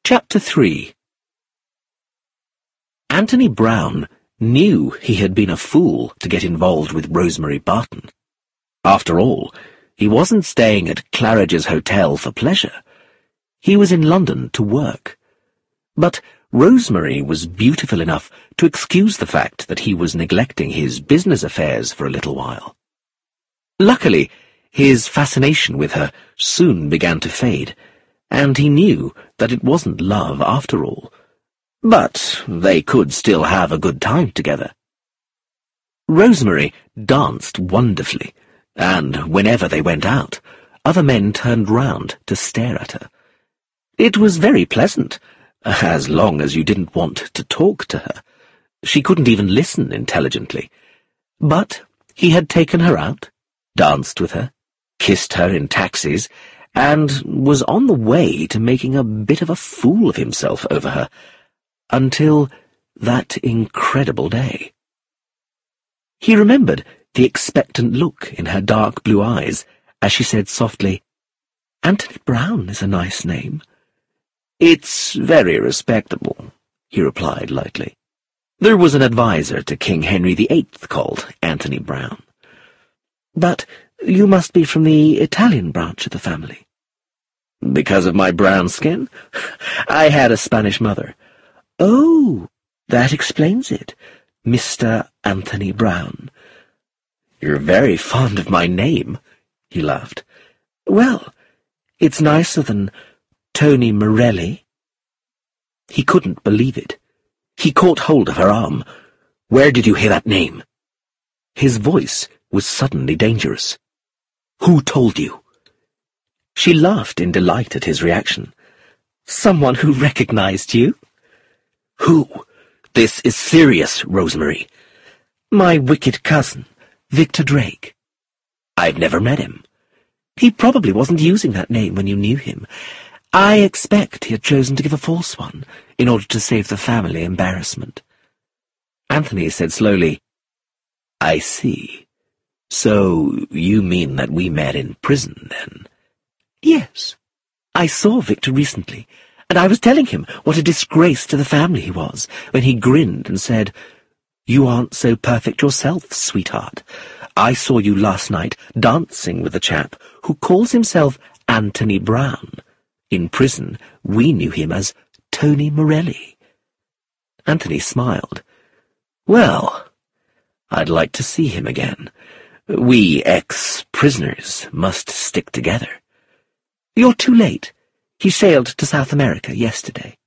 Chapter 3. Anthony Browne knew he had been a fool to get involved with Rosemary Barton. After all, he wasn't staying at Claridge's Hotel for pleasure. He was in London to work. But Rosemary was beautiful enough to excuse the fact that he was neglecting his business affairs for a little while. Luckily, his fascination with her soon began to fade, and he knew that it wasn't love after all. But they could still have a good time together. Rosemary danced wonderfully, and whenever they went out, other men turned round to stare at her. It was very pleasant, as long as you didn't want to talk to her. She couldn't even listen intelligently. But he had taken her out, danced with her, kissed her in taxis, and was on the way to making a bit of a fool of himself over her, until that incredible day. He remembered the expectant look in her dark blue eyes as she said softly, "Anthony Browne is a nice name." "It's very respectable," he replied lightly. There was an adviser to King Henry VIII called Anthony Browne. "But you must be from the Italian branch of the family." "Because of my brown skin? I had a Spanish mother." "Oh, that explains it, Mr. Anthony Browne." "You're very fond of my name," he laughed. "Well, it's nicer than Tony Morelli." He couldn't believe it. He caught hold of her arm. "Where did you hear that name?" His voice was suddenly dangerous. "Who told you?" She laughed in delight at his reaction. "Someone who recognized you." "Who? This is serious, Rosemary." "My wicked cousin, Victor Drake." "I've never met him." "He probably wasn't using that name when you knew him. I expect he had chosen to give a false one in order to save the family embarrassment." Anthony said slowly, "I see. So you mean that we met in prison, then?" "Yes. I saw Victor recently, and I was telling him what a disgrace to the family he was, when he grinned and said, 'You aren't so perfect yourself, sweetheart. I saw you last night dancing with a chap who calls himself Anthony Browne. In prison, we knew him as Tony Morelli.'" Anthony smiled. "Well, I'd like to see him again. We ex-prisoners must stick together." "You're too late. He sailed to South America yesterday."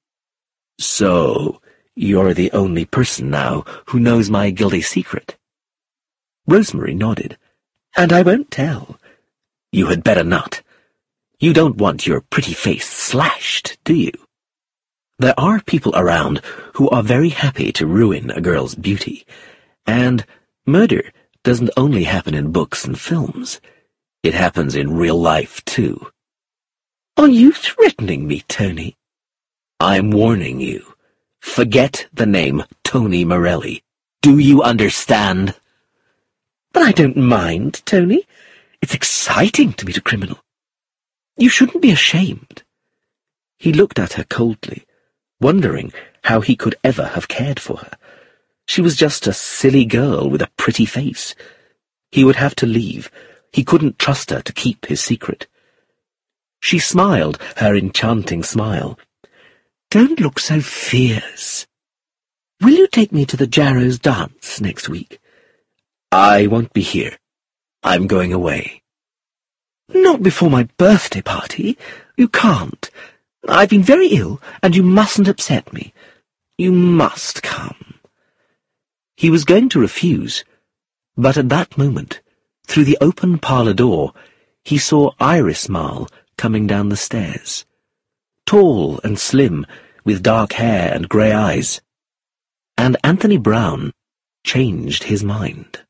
"So, you're the only person now who knows my guilty secret?" Rosemary nodded. "And I won't tell." "You had better not. You don't want your pretty face slashed, do you?" There are people around who are very happy to ruin a girl's beauty, and murder doesn't only happen in books and films. It happens in real life, too. "Are you threatening me, Tony?" "I'm warning you. Forget the name Tony Morelli. Do you understand?" "But I don't mind, Tony. It's exciting to meet a criminal. You shouldn't be ashamed." He looked at her coldly, wondering how he could ever have cared for her. She was just a silly girl with a pretty face. He would have to leave. He couldn't trust her to keep his secret. She smiled her enchanting smile. "Don't look so fierce. Will you take me to the Jarrows dance next week?" "I won't be here. I'm going away." "Not before my birthday party. You can't. I've been very ill, and you mustn't upset me. You must come." He was going to refuse, but at that moment, through the open parlour door, he saw Iris Marle coming down the stairs. Tall and slim, with dark hair and grey eyes. And Anthony Browne changed his mind.